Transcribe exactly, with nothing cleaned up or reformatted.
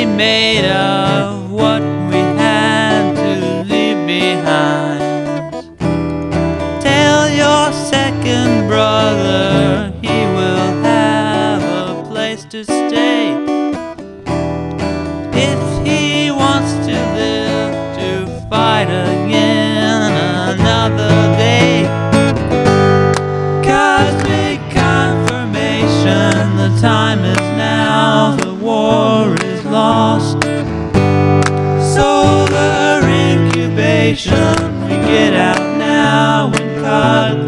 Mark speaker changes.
Speaker 1: made of what we had to leave behind. Tell your second brother he will have a place to stay if he wants to live to fight again another day. Cosmic confirmation, the time is now, the war is lost. Solar incubation, we get out now when God